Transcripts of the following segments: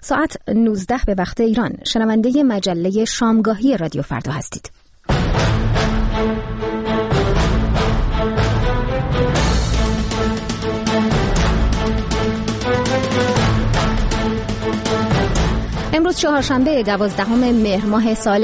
ساعت 19 به وقت ایران شنونده مجله شامگاهی رادیو فردا هستید. امروز چهارشنبه 12 مهر ماه سال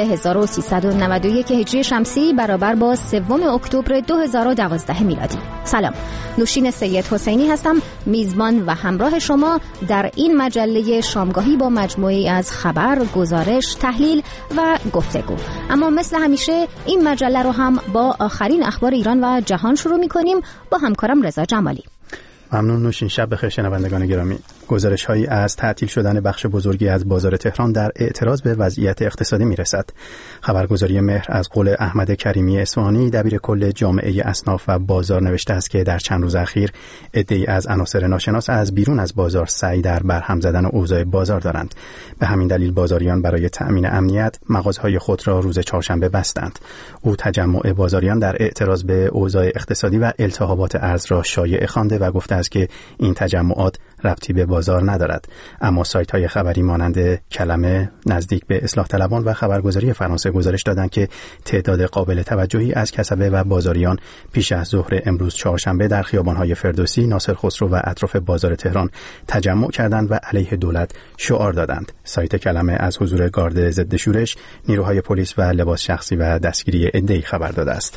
1391 هجری شمسی برابر با 3 اکتبر 2012 میلادی. سلام، نوشین سید حسینی هستم، میزبان و همراه شما در این مجله شامگاهی با مجموعی از خبر، گزارش، تحلیل و گفتگو. اما مثل همیشه این مجله رو هم با آخرین اخبار ایران و جهان شروع می‌کنیم با همکارم رضا جمالی. ممنون نوشین. شب بخیر شنوندگان گرامی. گزارش‌هایی از تعطیل شدن بخش بزرگی از بازار تهران در اعتراض به وضعیت اقتصادی میرسد. خبرگزاری مهر از قول احمد کریمی اصفهانی دبیر کل جامعه اصناف و بازار نوشته است که در چند روز اخیر عده‌ای از عناصر ناشناس از بیرون از بازار سعی در برهم زدن اوضاع بازار دارند. به همین دلیل بازاریان برای تأمین امنیت مغازه‌های خود را روز چهارشنبه بستند. او تجمع بازاریان در اعتراض به اوضاع اقتصادی و التهابات ارز را شایعه خوانده و گفته است که این تجمعات ربطی به بازار ندارد. اما سایت‌های خبری مانند کلمه نزدیک به اصلاح طلبان و خبرگزاری فرانسه گزارش دادند که تعداد قابل توجهی از کسبه و بازاریان پیش از ظهر امروز چهارشنبه در خیابان‌های فردوسی، ناصر خسرو و اطراف بازار تهران تجمع کردند و علیه دولت شعار دادند. سایت کلمه از حضور گارد ضد شورش، نیروهای پلیس و لباس شخصی و دستگیری عده‌ای خبر داده است.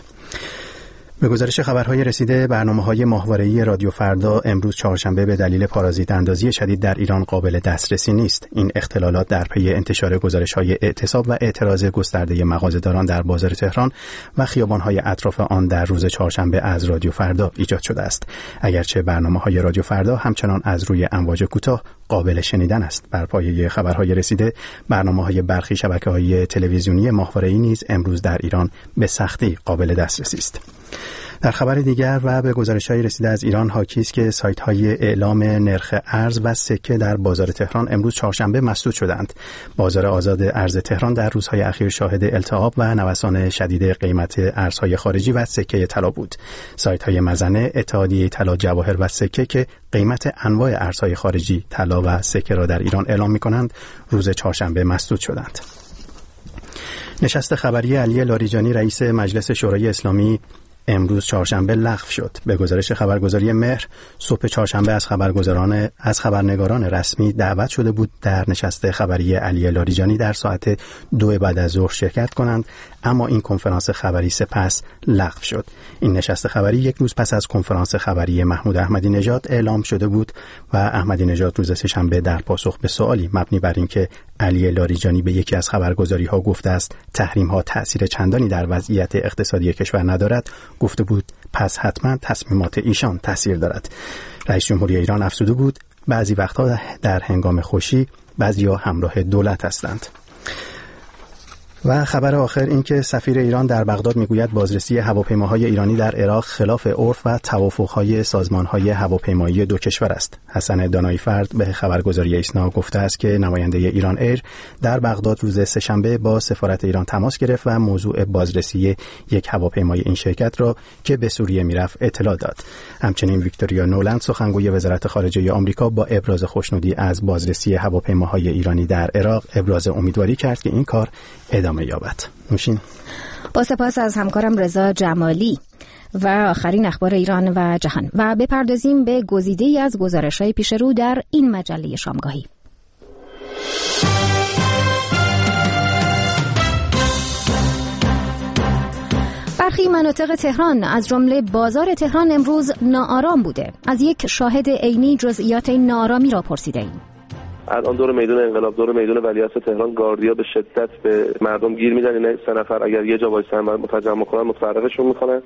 به گزارش خبرهای رسیده، برنامه‌های ماهواره‌ای رادیو فردا امروز چهارشنبه به دلیل پارازیت اندازی شدید در ایران قابل دسترسی نیست. این اختلالات در پی انتشار گزارش‌های اعتصاب و اعتراض گسترده مغازه‌داران در بازار تهران و خیابان‌های اطراف آن در روز چهارشنبه از رادیو فردا ایجاد شده است. اگرچه برنامه‌های رادیو فردا همچنان از روی امواج کوتاه قابل شنیدن است. بر پایه خبرهای رسیده، برنامه‌های برخی شبکه‌های تلویزیونی ماهواره‌ای نیز امروز در ایران به سختی قابل دسترسی است. در خبر دیگر و به گزارش‌های رسیده از ایران حاکی است که سایت‌های اعلام نرخ ارز و سکه در بازار تهران امروز چهارشنبه مسدود شدند. بازار آزاد ارز تهران در روزهای اخیر شاهد التهاب و نوسان شدید قیمت ارزهای خارجی و سکه طلا بود. سایت‌های مزنه، اتحادیه طلا، جواهر و سکه که قیمت انواع ارزهای خارجی، طلا و سکه را در ایران اعلام می‌کنند، روز چهارشنبه مسدود شدند. نشست خبری علی لاریجانی رئیس مجلس شورای اسلامی امروز چهارشنبه لغو شد. به گزارش خبرگزاری مهر، صبح چهارشنبه از خبرنگاران رسمی دعوت شده بود در نشست خبری علی لاریجانی در ساعت 2 بعد از ظهر شرکت کنند، اما این کنفرانس خبری سپس لغو شد. این نشست خبری یک روز پس از کنفرانس خبری محمود احمدی نژاد اعلام شده بود و احمدی نژاد روز سه‌شنبه در پاسخ به سوالی مبنی بر اینکه علی لاریجانی به یکی از خبرگزاری‌ها گفته است تحریم‌ها تأثیر چندانی در وضعیت اقتصادی کشور ندارد، گفته بود پس حتما تصمیمات ایشان تأثیر دارد. رئیس جمهوری ایران افزوده بود بعضی وقتها در هنگام خوشی بعضی‌ها همراه دولت هستند. و خبر آخر این که سفیر ایران در بغداد میگوید بازرسی هواپیماهای ایرانی در عراق خلاف عرف و توافقهای سازمانهای هواپیمایی دو کشور است. حسن دانایی فرد به خبرگزاری ایسنا گفته است که نماینده ایران ایر در بغداد روز سه‌شنبه با سفارت ایران تماس گرفت و موضوع بازرسی یک هواپیمای این شرکت را که به سوریه میرفت اطلاع داد. همچنین ویکتوریا نولند سخنگوی وزارت خارجه آمریکا با ابراز خوشنودی از بازرسی هواپیماهای ایرانی در عراق ابراز امیدواری کرد که این کار ادامه یابد. نوشین. با سپاس از همکارم رضا جمالی و آخرین اخبار ایران و جهان و بپردازیم به گزیده‌ای از گزارش‌های پیش رو در این مجله شامگاهی. برخی مناطق تهران از جمله بازار تهران امروز ناآرام بوده. از یک شاهد عینی جزئیات این ناآرامی را پرسیده‌ایم. الان دور میدان انقلاب، دور میدان ولیعصر تهران گاردیا به شدت به مردم گیر میدن. این 3 نفر اگر یه جا وایسن و متجمع کنن متفرقشون میکنن.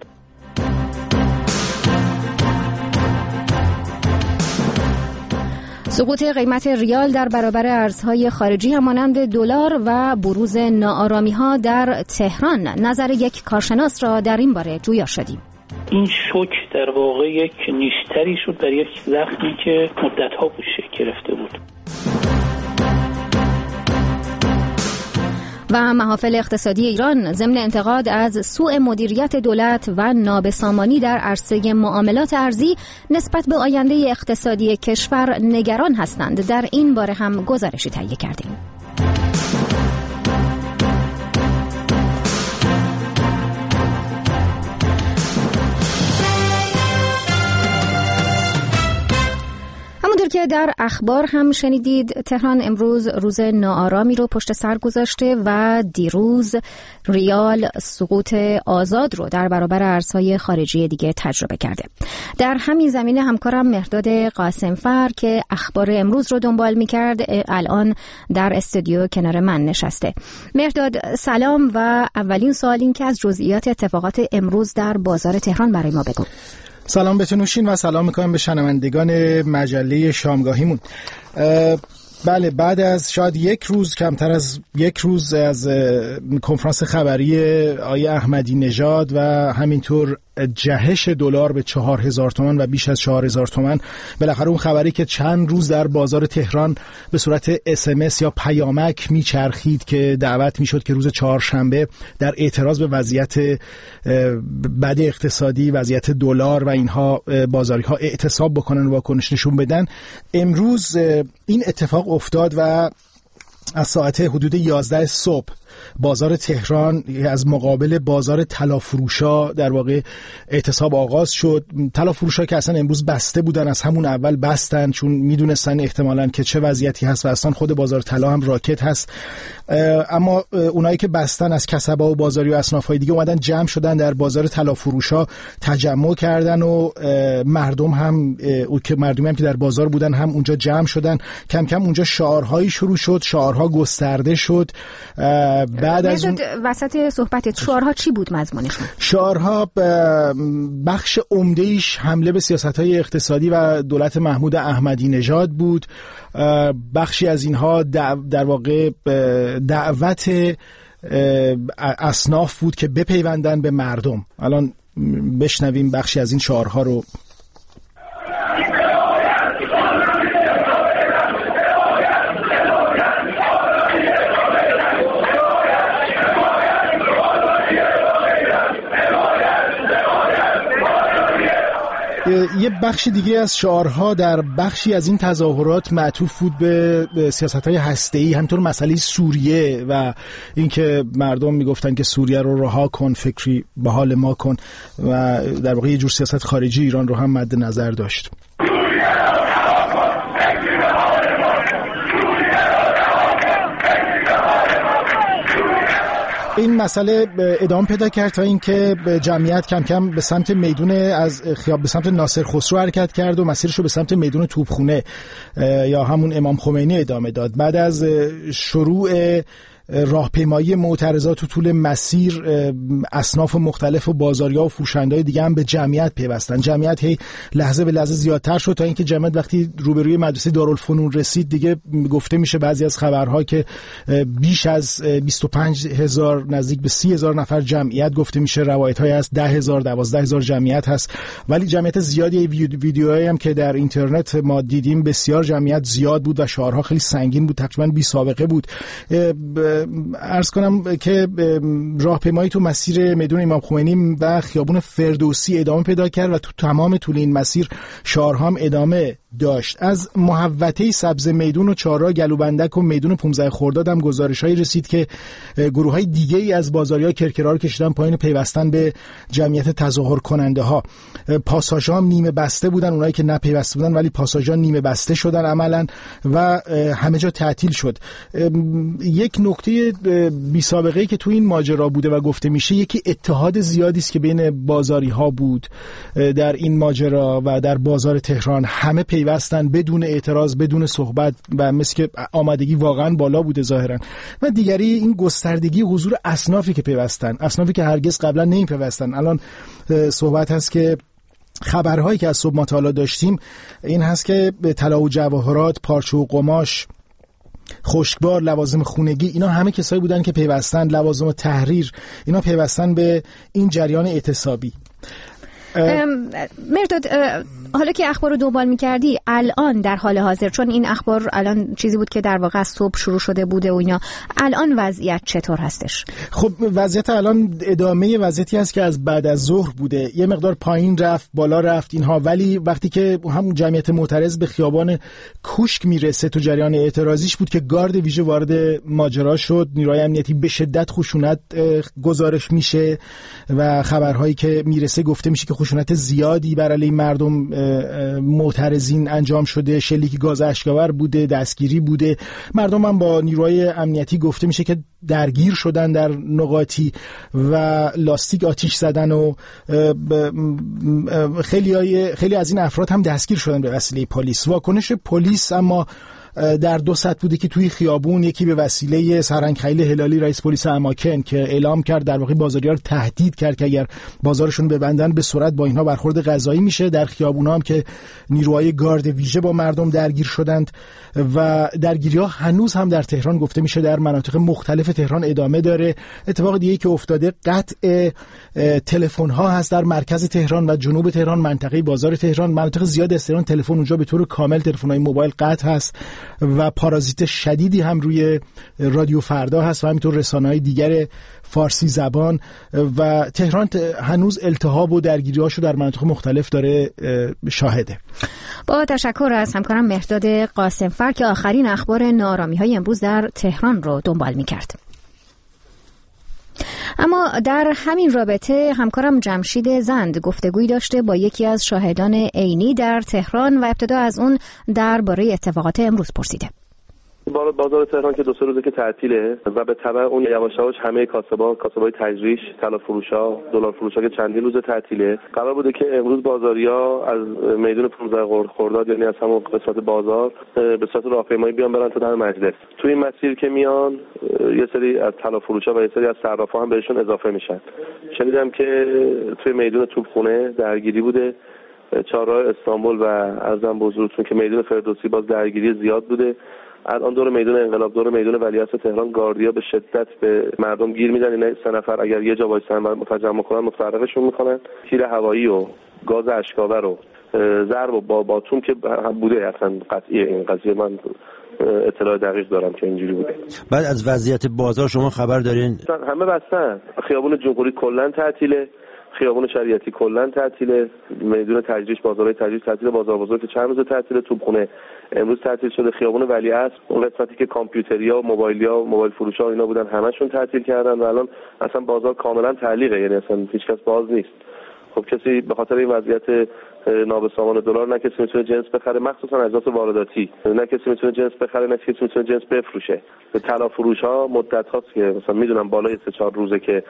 سقوط قیمت ریال در برابر ارزهای خارجی همانند دلار و بروز ناآرامی‌ها در تهران. نظر یک کارشناس را در این باره جویا شدیم. این شوک در واقع یک نیشتری شد در یک زخمی که مدت‌ها بود شکل گرفته بود. و محافل اقتصادی ایران ضمن انتقاد از سوء مدیریت دولت و نابسامانی در عرصه معاملات ارزی نسبت به آینده اقتصادی کشور نگران هستند. در این باره هم گزارشی تهیه کردیم. همونطور که در اخبار هم شنیدید، تهران امروز روز ناآرامی رو پشت سر گذاشته و دیروز ریال سقوط آزاد رو در برابر ارزهای خارجی دیگه تجربه کرده. در همین زمینه همکارم مهرداد قاسمفر که اخبار امروز رو دنبال می‌کرد الان در استودیو کنار من نشسته. مهرداد سلام و اولین سوال این که از جزئیات اتفاقات امروز در بازار تهران برای ما بگو. سلام به نوشین و سلام میکنم به شنوندگان مجله شامگاهیمون. بله، بعد از شاید یک روز، کمتر از یک روز از کنفرانس خبری آقای احمدی نژاد و همینطور جهش دلار به 4000 تومان و بیش از 4000 تومان، بالاخره اون خبری که چند روز در بازار تهران به صورت SMS یا پیامک میچرخید که دعوت میشد که روز چهارشنبه در اعتراض به وضعیت بد اقتصادی، وضعیت دلار و اینها بازاری ها اعتصاب بکنن و واکنش نشون بدن، امروز این اتفاق افتاد و از ساعت حدود 11 صبح بازار تهران از مقابل بازار طلافروشا در واقع اعتصاب آغاز شد. طلافروشا که اصلا امروز بسته بودن، از همون اول بستن چون میدونستن احتمالاً که چه وضعیتی هست و اصلا خود بازار طلا هم راکت هست. اما اونایی که بستن از کسبا و بازاری و اصناف‌های دیگه اومدن جمع شدن در بازار طلافروشا، تجمع کردن و مردمی هم که در بازار بودن هم اونجا جمع شدن. کم کم اونجا شعارهایی شروع شد، شعارها گسترده شد. بعد از اون وسط صحبتت شعارها چی بود مضمونشون؟ شعارها بخش عمده‌ایش حمله به سیاست‌های اقتصادی و دولت محمود احمدی نژاد بود. بخشی از اینها در واقع دعوت اصناف بود که بپیوندن به مردم. الان بشنویم بخشی از این شعارها رو. یه بخش دیگه از شعارها در بخشی از این تظاهرات معطوف بود به سیاست‌های هسته‌ای، همینطور مسئله سوریه و اینکه مردم میگفتن که سوریه رو رها کن، فکری به حال ما کن و در واقع یه جور سیاست خارجی ایران رو هم مد نظر داشت. این مسئله ادامه پیدا کرد تا اینکه جمعیت کم کم به سمت میدون از خیابان به سمت ناصر خسرو حرکت کرد و مسیرش رو به سمت میدون توپخونه یا همون امام خمینی ادامه داد. بعد از شروع راهپیمایی معترضات تو طول مسیر، اصناف مختلف و بازاریا و فروشنده‌های دیگه هم به جمعیت پیوستن. جمعیت هی لحظه به لحظه زیادتر شد تا اینکه جمعیت وقتی روبروی مدرسه دارالفنون رسید، دیگه گفته میشه بعضی از خبرها که بیش از 25000 نزدیک به 30000 نفر جمعیت گفته میشه. روایت‌های هست 10000 12000 جمعیت هست، ولی جمعیت زیادی. ویدیوهایی هم که در اینترنت ما دیدیم بسیار جمعیت زیاد بود و شعارها خیلی سنگین بود، تقریبا بی سابقه بود. عرض کنم که راهپیمایی تو مسیر میدون امام خمینی و خیابون فردوسی ادامه پیدا کرد و تو تمام طول این مسیر شعارها هم ادامه داشت. از محوطه سبز میدون و چهارراه گلوبندک و میدون 15 خرداد هم گزارش‌هایی رسید که گروه‌های دیگه‌ای از بازاری‌ها کرکرها رو کشیدن پایین پیوستن به جمعیت تظاهر کننده‌ها. پاساژها هم نیمه بسته بودن، اونایی که نپیوسته بودن ولی پاساژها نیمه بسته شدن عملاً و همه جا تعطیل شد. یک نکته بی سابقه‌ای که تو این ماجرا بوده و گفته میشه، یکی اتحاد زیادی است که بین بازاری‌ها بود در این ماجرا و در بازار تهران. همه پیوستن بدون اعتراض، بدون صحبت و مثل که آمادگی واقعا بالا بوده ظاهرا. و دیگری این گستردگی حضور اصنافی که پیوستن، اصنافی که هرگز قبلا نمی‌پیوستن. الان صحبت هست که خبرهایی که از صبح ما تا حالا داشتیم این هست که طلا و جواهرات، پارچه و قماش، خشکبار، لوازم خونگی، اینا همه کسایی بودن که پیوستن، لوازم تحریر، اینا پیوستن به این جریان اعتصابی. مرداد، حالا که اخبار رو دنبال می‌کردی، الان در حال حاضر، چون این اخبار الان چیزی بود که در واقع از صبح شروع شده بوده و اینا، الان وضعیت چطور هستش؟ خب وضعیت الان ادامه وضعیتی هست که از بعد از ظهر بوده، یه مقدار پایین رفت بالا رفت اینها، ولی وقتی که همون جمعیت معترض به خیابان کوشک میرسه تو جریان اعتراضیش بود که گارد ویژه وارد ماجرا شد. نیروهای امنیتی به شدت خشونت گزارش میشه و خبرهایی که میرسه گفته میشه که خشونت زیادی بر علیه مردم معترضین انجام شده، شلیک گاز اشکاور بوده، دستگیری بوده. مردم هم با نیروهای امنیتی گفته میشه که درگیر شدن در نقاطی و لاستیک آتیش زدن و خیلی از این افراد هم دستگیر شدن به وسیله پلیس. واکنش پلیس اما در دو سطح بوده که توی خیابون، یکی به وسیله سرهنگ خلیل هلالی رئیس پلیس اماکن که اعلام کرد در واقع بازاری‌ها رو تهدید کرد که اگر بازارشون ببندن به سرعت با اینها برخورد قضایی میشه. در خیابون‌ها هم که نیروهای گارد ویژه با مردم درگیر شدند و درگیری‌ها هنوز هم در تهران گفته میشه در مناطق مختلف تهران ادامه داره. اتفاق دیگه که افتاده قطع تلفن‌ها هست در مرکز تهران و جنوب تهران، منطقه بازار تهران، مناطق زیاد از تهران تلفن اونجا به طور کامل تلفن‌های موبایل قطع هست و پارازیت شدیدی هم روی رادیو فردا هست و همینطور رسانه‌های دیگر فارسی زبان و تهران هنوز التهاب و درگیری‌هاشو در مناطق مختلف داره شاهده. با تشکر از همکارم مهرداد قاسمفر که آخرین اخبار ناآرامی‌های امروز در تهران رو دنبال می‌کرد. اما در همین رابطه همکارم جمشید زند گفتگویی داشته با یکی از شاهدان عینی در تهران و ابتدا از اون درباره اتفاقات امروز پرسیده. بازار تهران که 2-3 روزه که تعطیله و به تبع اون یواش یواش همه کاسبای تجریش، طلا فروشا، دلار فروشا که چندین روز تعطیله، قرار بوده که امروز بازاریا از میدون 15 خرداد، یعنی از همون قسمت بازار، به صورت راهپیمایی بیان برن تا در مجلس. توی این مسیر که میان یه سری از طلا فروشا و یه سری از صرافا هم بهشون اضافه میشن. شنیدم که توی میدون توپخونه درگیری بوده، چهارراه استانبول و عرضم به حضورتون که میدون فردوسی باز درگیری زیاد بوده. الان دور میدون انقلاب، دور میدون ولیعصر تهران، گاردیا به شدت به مردم گیر میدن. اینا 3 نفر اگر یه جا وایسن و تجمع کنن متفرقشون میکنن. تیر هوایی و گاز اشکاور و ضرب و باتوم که بوده، اصلا قطعیه این قضیه. من اطلاع دقیق دارم که اینجوری بوده. بعد از وضعیت بازار شما خبر دارین؟ همه بستن. خیابون جمهوری کلا تعطیله، خیابون شریعتی کلا تعطیله، میدون تجریش، بازارهای تجریش تعطیله، بازار بزرگ که چند روز تعطیله، توپخونه امروز تعطیل شده، خیابون ولیعصر اون قسمتی که کامپیوتریا و موبایل فروشا اینا بودن همشون تعطیل کردن و الان اصلا بازار کاملا تعلیقه، یعنی اصلا هیچ کس باز نیست. خب کسی به خاطر این وضعیت نابسامان دلار نه کسی میتونه جنس بخره، مخصوصا اجناس وارداتی، نه کسی میتونه جنس بخره، نه کسی میتونه جنس بفروشه. به طلا فروش ها مدت هاست که مثلا میدونم بالای 3-4 روزه که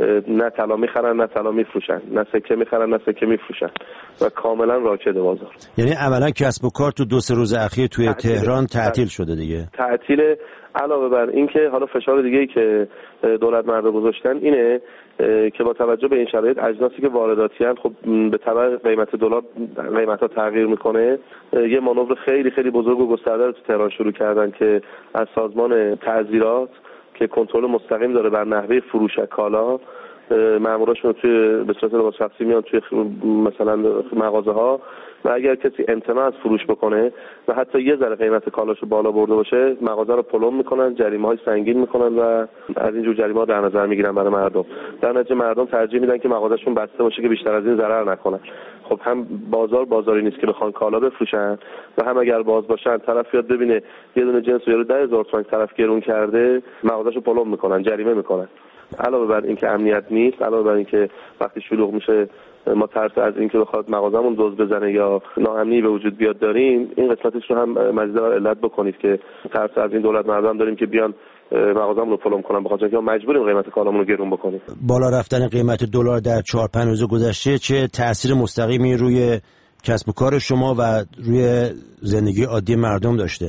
نه طلا میخرن نه طلا میفروشن، نه سکه میخرن نه سکه میفروشن و کاملا راکده بازار. یعنی عملا کسب و کار تو 2-3 روز اخیر توی تهران تعطیل شده دیگه. تعطیل. علاوه بر این که حالا فشار دیگه‌ای که دولت مردم گذاشتن اینه که با توجه به این شرایط اجناسی که وارداتی هستند، خب به تبع قیمت دلار قیمت‌ها تغییر میکنه. یه مانور خیلی خیلی بزرگ و گسترده رو تو تهران شروع کردن که از سازمان تعزیرات که کنترل مستقیم داره بر نحوه فروش کالا، ماموراشون توی به صورت با شخصی میان توی مثلا مغازه‌ها و اگر کسی امتناع از فروش بکنه و حتی یه ذره قیمت کالاشو بالا برده باشه، مغازه رو پلم میکنن، جریمه‌های سنگین میکنن و از اینجور جریمه‌ها در نظر میگیرن برای مردم. در نتیجه مردم ترجیح میدن که مغازه‌شون بسته باشه که بیشتر از این ضرر نکنن. خب هم بازاری نیست که بخوان کالا بفروشن و هم اگر باز باشن طرف یاد ببینه یه دونه جنس رو 10,000 تومان طرف گرون کرده، مغازه‌شو پلم میکنن، جریمه میکنن. علاوه بر این که امنیت نیست، علاوه بر این که وقتی شلوغ میشه ما ترس از این که بخواد مغازمون دزد بزنه یا ناامنی به وجود بیاد داریم، این قسمتش رو هم مزید علت بکنید که ترس از این دولت مردم داریم که بیان مغازمون رو پلم کنن، بخاطر اینکه ما مجبوریم قیمت کالامون رو گرون بکنیم. بالا رفتن قیمت دلار در 4-5 روز گذشته چه تأثیر مستقیمی روی کسب و کار شما و روی زندگی عادی مردم داشته؟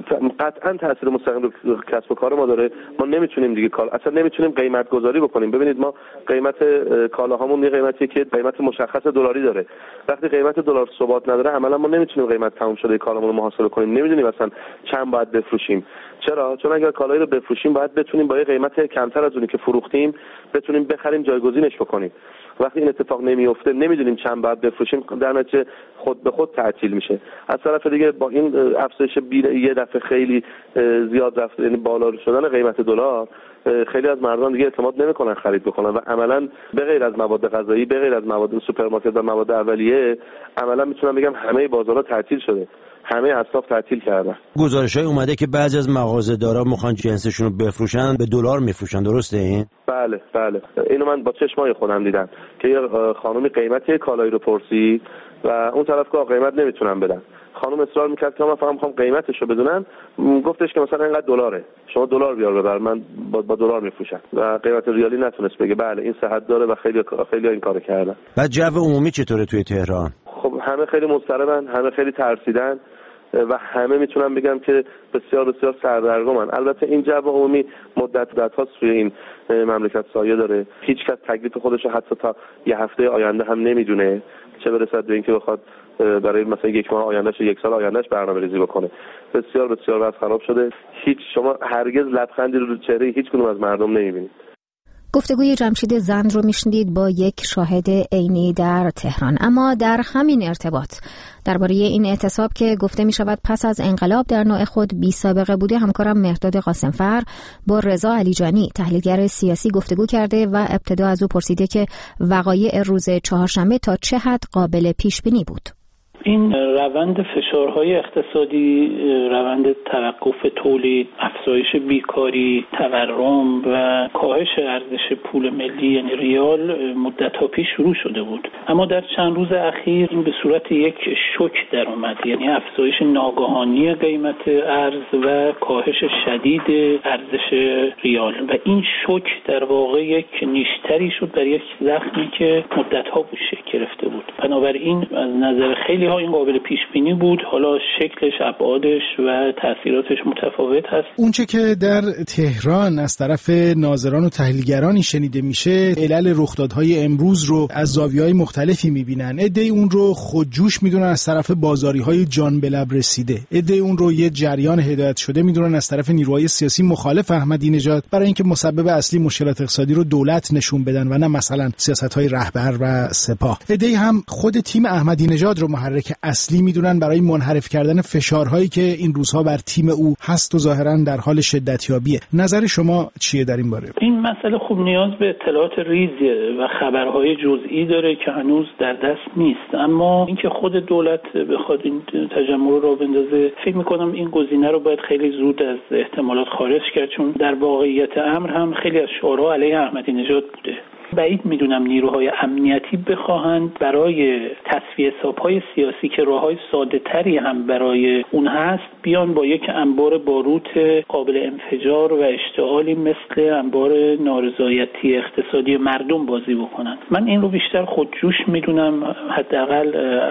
قطعا تاثیر مستقیم رو کسب و کار ما داره. ما نمیتونیم دیگه اصلا نمیتونیم قیمت گذاری بکنیم. ببینید ما قیمت کالاهامون یه قیمتی که قیمت مشخص دلاری داره. وقتی قیمت دلار ثبات نداره عملا ما نمیتونیم قیمت تمام شده کالامون رو محاسبه کنیم. نمیدونیم مثلا چند باید بفروشیم. چرا؟ چون اگر کالایی رو بفروشیم باید بتونیم با یه قیمت کمتر از اونی که فروختیم بتونیم بخریم، جایگزینش بکنیم. وقتی این اتفاق نمیفته نمیدونیم چند بعد بفروشیم، در نتیجه خود به خود تعطیل میشه. از طرف دیگه با این افزایش یه دفعه خیلی زیاد رفته، یعنی بالا شدن قیمت دلار، خیلی از مردم دیگه اعتماد نمیکنن خرید بکنن و عملا به غیر از مواد غذایی، به غیر از مواد سوپرمارکت و مواد اولیه، عملا میتونم بگم همه بازارها تعطیل شده، همه اصناف تعطیل کردن. گزارش‌های اومده که بعضی از مغازه‌دارا میخوان جنسشون رو بفروشن، به دلار میفروشن، درسته این؟ بله اینو من با چشمای خودم دیدم که یه خانومی قیمت کالایی رو پرسید و اون طرف گفت قیمت نمیتونم بدم. خانم اصرار میکرد که من فقط میخوام قیمتشو بدونم، گفتش که مثلا اینقدر دلاره، شما دلار بیار ببر، من با دلار میفروشم و قیمت ریالی نتونست بگه بله این صحت داره و خیلی این کارو کردن. بعد جو عمومی چطوره توی تهران؟ خب همه خیلی مضطربن، همه خیلی ترسیدن و همه میتونم بگم که بسیار بسیار سردرگمن. البته این جو عمومی مدت هاست توی این مملکت سایه داره، هیچ کس تکلیف خودش رو حتی تا یه هفته آینده هم نمیدونه، چه برسد به اینکه بخواد برای مثلا یک ماه آیندهش، یک سال آیندهش برنامه‌ریزی بکنه. بسیار بسیار وضع خراب شده. شما هرگز لبخندی رو چهره هیچ کدوم از مردم نمیبینید. گفتگوی جمشید زند رو میشنید با یک شاهد عینی در تهران. اما در همین ارتباط درباره این اعتصاب که گفته می شود پس از انقلاب در نوع خود بی سابقه بوده، همکارم مهرداد قاسمفر با رضا علیجانی تحلیلگر سیاسی گفتگو کرده و ابتدا از او پرسیده که وقایع روز چهارشنبه تا چه حد قابل پیش بینی بود. این روند فشارهای اقتصادی، روند توقف تولید، افزایش بیکاری، تورم و کاهش ارزش پول ملی یعنی ریال مدت‌ها پیش شروع شده بود، اما در چند روز اخیر این به صورت یک شوک در اومد، یعنی افزایش ناگهانی قیمت ارز و کاهش شدید ارزش ریال و این شوک در واقع یک نیشتری شد بر یک زخمی که مدت‌ها بود شکل گرفته بود. بنابراین از نظر خیلی این قابل پیش بینی بود، حالا شکلش، ابعادش و تاثیراتش متفاوت هست. اونچه که در تهران از طرف ناظران و تحلیلگرانی شنیده میشه، علل رخدادهای امروز رو از زاویه‌های مختلفی میبینن. عده‌ای اون رو خودجوش میدونن از طرف بازاری‌های جان به لب رسیده، عده‌ای اون رو یه جریان هدایت شده میدونن از طرف نیروهای سیاسی مخالف احمدی نژاد برای اینکه مسبب اصلی مشکلات اقتصادی رو دولت نشون بدن و نه مثلا سیاست‌های رهبر و سپاه. عده‌ای هم خود تیم احمدی نژاد رو محرک اصلی میدونن برای منحرف کردن فشارهایی که این روزها بر تیم او هست و ظاهرا در حال شدتیابیه. نظر شما چیه در این باره؟ این مسئله خوب نیاز به اطلاعات ریزی و خبرهای جزئی داره که هنوز در دست نیست، اما اینکه خود دولت بخواد این تجمع رو بندازه، فکر میکنم این گزینه رو باید خیلی زود از احتمالات خارج کرد، چون در واقعیت امر هم خیلی از شعارها علیه احمدی نژاد بوده. بعید میدونم نیروهای امنیتی بخواهند برای تصفیه حساب‌های سیاسی که راه‌های ساده‌تری هم برای اون هست بیان با یک انبار باروت قابل انفجار و اشتعالی مثل انبار نارضایتی اقتصادی مردم بازی بکنن. من این رو بیشتر خودجوش میدونم، حداقل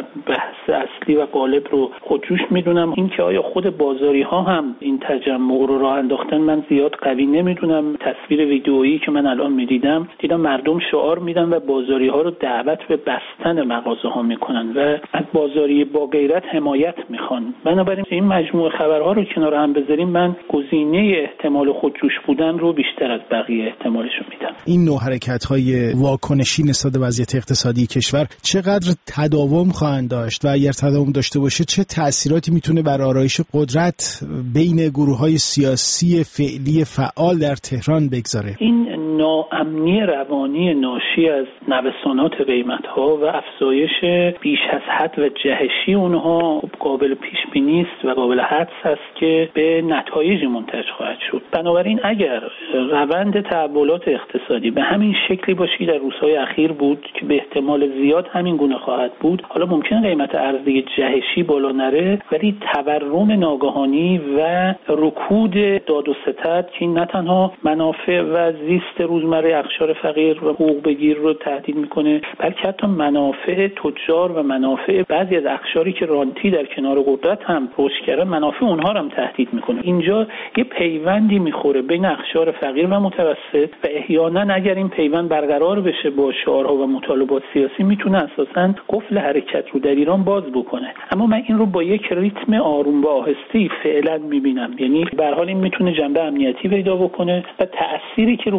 بحث اصلی و غالب رو خودجوش میدونم. اینکه آیا خود بازاری‌ها هم این تجمع رو راه انداختن من زیاد قوی نمیدونم. تصویر ویدئویی که من الان میدیدم مردم شعار میدن و بازاری ها رو دعوت به بستن مغازه ها میکنن و از بازاری با غیرت حمایت میخوان. بنابراین این مجموعه خبرها رو کنار هم بذاریم، من گزینه احتمال خودجوش بودن رو بیشتر از بقیه احتمالش رو میدم. این نوع حرکت های واکنشی نسبت به وضعیت اقتصادی کشور چقدر تداوم خواهند داشت و اگر تداوم داشته باشه چه تأثیراتی میتونه بر آرایش قدرت بین گروه های سیاسی فعلی فعال در تهران بگذاره؟ این ناامنی روانی ناشی از نوسانات قیمت‌ها و افزایش بیش از حد و جهشی اونها قابل پیش بینی است و قابل حدس است که به نتایجی منتج خواهد شد. بنابراین اگر روند تحولات اقتصادی به همین شکلی باشه که در روزهای اخیر بود که به احتمال زیاد همین گونه خواهد بود، حالا ممکن قیمت ارزی جهشی بالا نره ولی تورم ناگهانی و رکود داد و ستد که نه تنها منافع و زیست روزمره اقشار فقیر و حقوق بگیر رو تهدید میکنه، بلکه حتی منافع تجار و منافع بعضی از اقشاری که رانتی در کنار قدرت هم رشد کردن، منافع اونها رو هم تهدید میکنه. اینجا یه پیوندی میخوره بین اقشار فقیر و متوسط و احیانا اگر این پیوند برقرار بشه با شعارها و مطالبات سیاسی میتونه اساساً قفل حرکت رو در ایران باز بکنه. اما من این رو با یک ریتم آروم و آهسته‌ای فعلا میبینم، یعنی به هر حال این میتونه جنبه امنیتی پیدا بکنه و تأثیری که رو مناسبات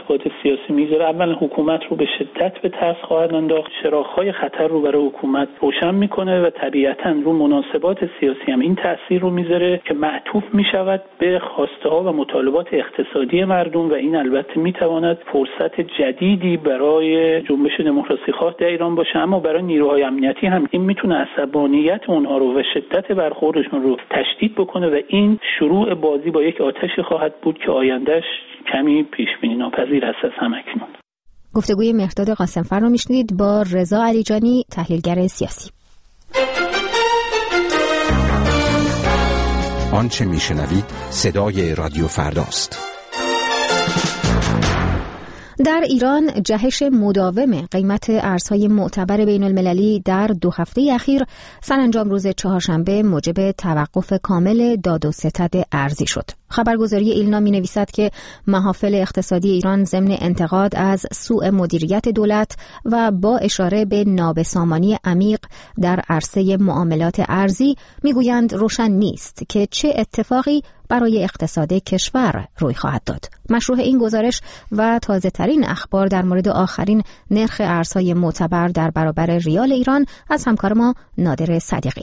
افکار سیاسی میذاره، اولا حکومت رو به شدت به ترس خواهد انداخت، چراغ‌های خطر رو برای حکومت روشن میکنه و طبیعتاً رو مناسبات سیاسی هم این تاثیر رو میذاره که معطوف میشود به خواسته ها و مطالبات اقتصادی مردم و این البته میتواند فرصت جدیدی برای جنبش دموکراسی خواه در ایران باشه. اما برای نیروهای امنیتی هم این میتونه عصبانیت اونها رو و شدت برخوردشون رو تشدید بکنه و این شروع بازی با یک آتشی خواهد بود که آیندهش کمی پیش بینی ناپذیر است از همکنون. گفتگوی مهرداد قاسمفر رو میشنید با رضا علیجانی، تحلیلگر سیاسی. آنچه میشنوید صدای رادیو فرداست. در ایران جهش مداوم قیمت ارزهای معتبر بین المللی در 2 هفته اخیر سرانجام روز چهارشنبه موجب توقف کامل داد و ستد ارزی شد. خبرگزاری ایلنا می نویسد که محافل اقتصادی ایران ضمن انتقاد از سوء مدیریت دولت و با اشاره به نابسامانی عمیق در عرصه معاملات ارزی میگویند روشن نیست که چه اتفاقی برای اقتصاد کشور روی خواهد داد. مشروح این گزارش و تازه ترین اخبار در مورد آخرین نرخ ارزهای معتبر در برابر ریال ایران از همکار ما نادر صدیقی.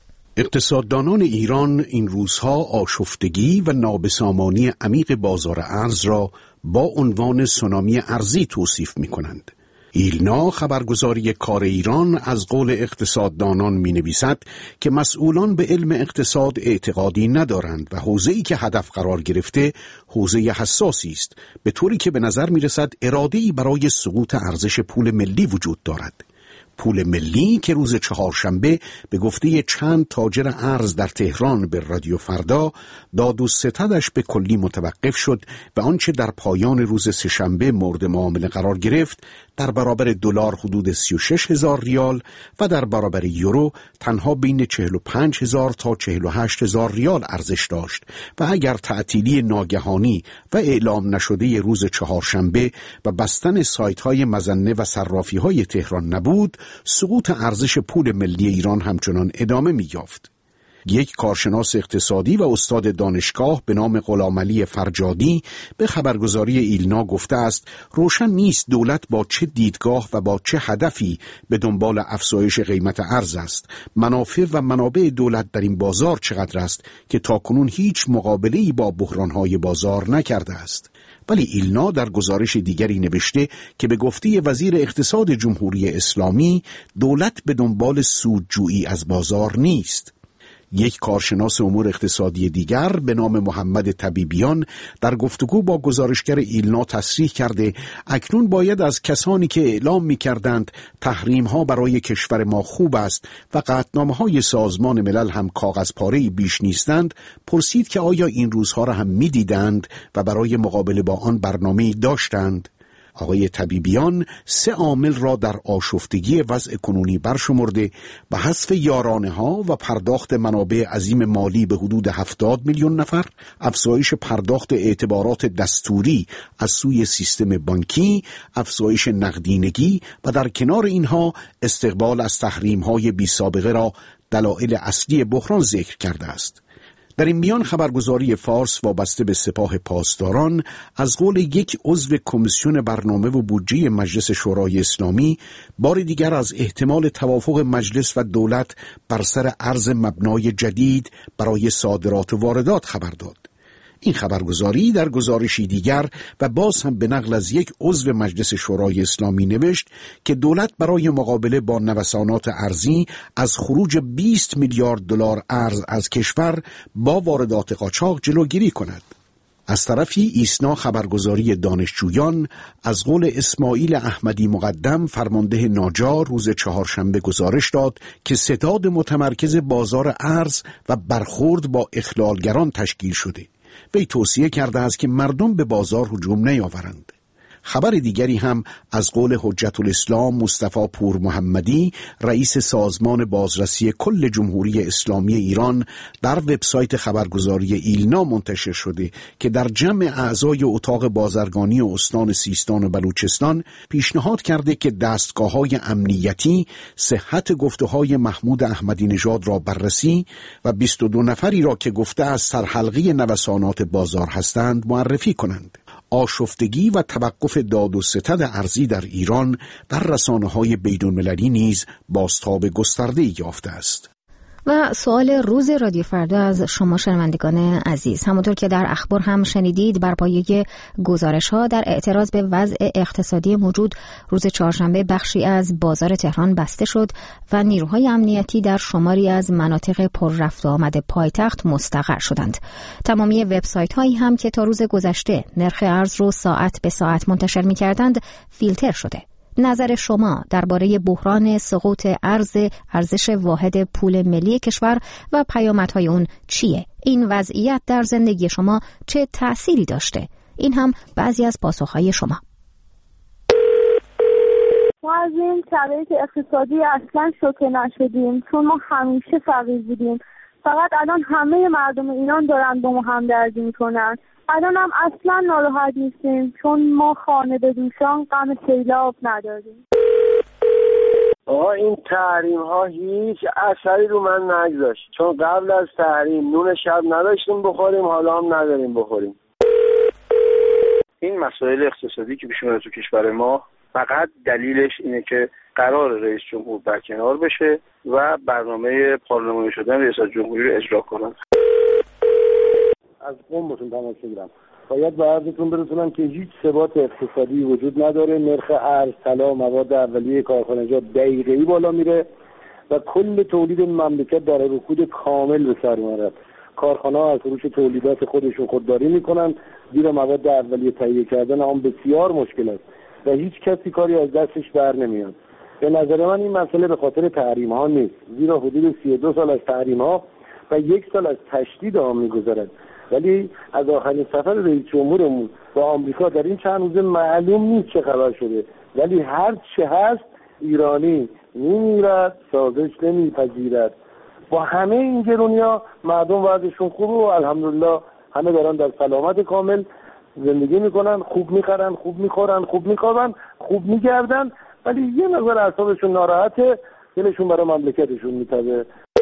اقتصاددانان ایران این روزها آشفتگی و نابسامانی عمیق بازار ارز را با عنوان سونامی ارزی توصیف می کنند. ایلنا خبرگزاری کار ایران از قول اقتصاددانان می نویسد که مسئولان به علم اقتصاد اعتقادی ندارند و حوزه‌ای که هدف قرار گرفته حوزه حساسی است، به طوری که به نظر می رسد اراده‌ای برای سقوط ارزش پول ملی وجود دارد. پول ملی که روز چهارشنبه به گفته چند تاجر ارز در تهران به رادیو فردا داد و ستدش به کلی متوقف شد و آنچه در پایان روز سه‌شنبه مورد معامله قرار گرفت در برابر دلار حدود 36,000 ریال و در برابر یورو تنها بین 45,000 تا 48,000 ریال ارزش داشت و اگر تعطیلی ناگهانی و اعلام نشده روز چهارشنبه و بستن سایت‌های مظنه و صرافی‌های تهران نبود، سقوط ارزش پول ملی ایران همچنان ادامه می‌یافت. یک کارشناس اقتصادی و استاد دانشگاه به نام غلامعلی فرجادی به خبرگزاری ایلنا گفته است روشن نیست دولت با چه دیدگاه و با چه هدفی به دنبال افزایش قیمت ارز است. منافع و منابع دولت در این بازار چقدر است که تاکنون هیچ مقابله‌ای با بحران‌های بازار نکرده است. ولی ایلنا در گزارش دیگری نوشته که به گفته وزیر اقتصاد جمهوری اسلامی دولت به دنبال سودجویی از بازار نیست. یک کارشناس امور اقتصادی دیگر به نام محمد طبیبیان در گفتگو با گزارشگر ایلنا تصریح کرده اکنون باید از کسانی که اعلام می‌کردند تحریم‌ها برای کشور ما خوب است و قطعنامه‌های سازمان ملل هم کاغذ پاره‌ای بیش نیستند پرسید که آیا این روزها را هم می‌دیدند و برای مقابله با آن برنامه‌ای داشتند. آقای طبیبیان 3 عامل را در آشفتگی وضع کنونی برشمرده و حذف یارانه‌ها و پرداخت منابع عظیم مالی به حدود 70 میلیون نفر، افزایش پرداخت اعتبارات دستوری از سوی سیستم بانکی، افزایش نقدینگی و در کنار اینها استقبال از تحریم‌های بی‌سابقه را دلایل اصلی بحران ذکر کرده است. در این میان خبرگزاری فارس وابسته به سپاه پاسداران از قول یک عضو کمیسیون برنامه و بودجه مجلس شورای اسلامی بار دیگر از احتمال توافق مجلس و دولت بر سر ارز مبنای جدید برای صادرات و واردات خبر داد. این خبرگزاری در گزارشی دیگر و باز هم به نقل از یک عضو مجلس شورای اسلامی نوشت که دولت برای مقابله با نوسانات ارزی از خروج 20 میلیارد دلار ارز از کشور با واردات قاچاق جلوگیری کند. از طرفی ایسنا خبرگزاری دانشجویان از قول اسماعیل احمدی مقدم فرمانده ناجار روز چهارشنبه گزارش داد که ستاد متمرکز بازار ارز و برخورد با اخلالگران تشکیل شده. وی توصیه کرده است که مردم به بازار هجوم نیاورند. خبر دیگری هم از قول حجت الاسلام مصطفی پور محمدی رئیس سازمان بازرسی کل جمهوری اسلامی ایران در وبسایت خبرگزاری ایلنا منتشر شده که در جمع اعضای اتاق بازرگانی استان سیستان و بلوچستان پیشنهاد کرده که دستگاه‌های امنیتی صحت گفته‌های محمود احمدی نژاد را بررسی و 22 نفری را که گفته از سرحلقه نوسانات بازار هستند معرفی کنند. آشفتگی و توقف داد و ستد ارضی در ایران در رسانه‌های بین‌المللی نیز بازتاب گسترده‌ای یافته است. و سوال روز رادیو فردا از شما شنوندگان عزیز، همونطور که در اخبار هم شنیدید، بر پایه گزارش‌ها در اعتراض به وضع اقتصادی موجود روز چهارشنبه بخشی از بازار تهران بسته شد و نیروهای امنیتی در شماری از مناطق پر رفت و آمد پایتخت مستقر شدند. تمامی وبسایت‌هایی هم که تا روز گذشته نرخ ارز رو ساعت به ساعت منتشر می‌کردند فیلتر شده. نظر شما درباره بحران سقوط ارزش واحد پول ملی کشور و پیامدهای اون چیه؟ این وضعیت در زندگی شما چه تأثیری داشته؟ این هم بعضی از پاسخهای شما. ما از این شرایط اقتصادی اصلا شوکه نشدیم، چون ما همیشه فقیر بودیم. فقط الان همه مردم ایران دارن با ما همدردی میکنن. الان هم اصلا ناراحت نیستیم، چون ما خانه به دوشان غم سیلاب نداریم. این تحریم ها هیچ اثری رو من نگذاشت، چون قبل از تحریم نون شب نداشتیم بخوریم، حالا هم نداریم بخوریم. این مسائل اقتصادی که پیش میاد تو کشور ما فقط دلیلش اینه که قرار رئیس جمهور برکنار بشه و برنامه پارلمانی شدن رئیس جمهوری رو اجرا کنن. از قم بهتون تماس میگیرم. باید به عرضتون برسونم که هیچ ثبات اقتصادی وجود نداره. نرخ ارز، طلا، مواد اولیه کارخانجات دقیقه‌ای بالا میره و کل تولید مملکت در رکود کامل به سر میبره. کارخانه‌ها از فروش تولیدات خودشون خودداری میکنن، زیرا مواد اولیه تهیه کردن آن بسیار مشکل است و هیچ کسی کاری از دستش بر نمیاد. به نظر من این مسئله به خاطر تحریم ها نیست، زیرا حدود 32 سال از تحریم ها و 1 سال از تشدید آن میگذرد. ولی از آخرین سفر رئیس جمهورمون با آمریکا در این چند روز معلوم نیست چه خبر شده، ولی هر چه هست ایرانی میمیرد، سازش نمیپذیرد. با همه این گرونیا مردم وضعشون خوبه و الحمدلله همه دارن در سلامت کامل زندگی میکنن، خوب میخرن، خوب میخورن، خوب میخوابن، خوب میگردن، ولی یه نظر اعصابشون ناراحته، دلشون برای مملکتشون میتابه.